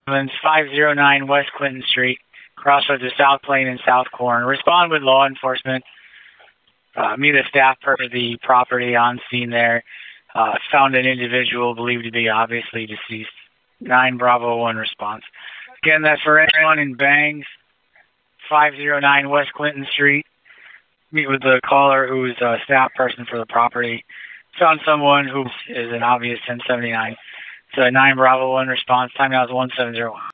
It's 509 West Clinton Street, crossroads of South Plain and South Corn. Respond with law enforcement. Meet a staff per the property on scene there. Found an individual believed to be obviously deceased. 9 Bravo 1 response. Again, that's for anyone in Bangs, 509 West Clinton Street. Meet with the caller who is a staff person for the property. Found someone who is an obvious 1079. So 9 Bravo 1 response. Time now is 1701.